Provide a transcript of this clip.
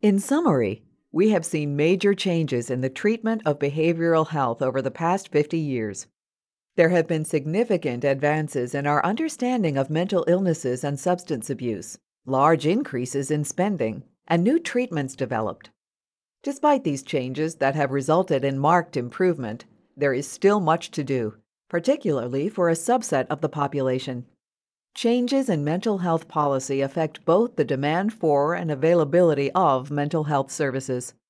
In summary, we have seen major changes in the treatment of behavioral health over the past 50 years. There have been significant advances in our understanding of mental illnesses and substance abuse, large increases in spending, and new treatments developed. Despite these changes that have resulted in marked improvement, there is still much to do, particularly for a subset of the population. Changes in mental health policy affect both the demand for and availability of mental health services.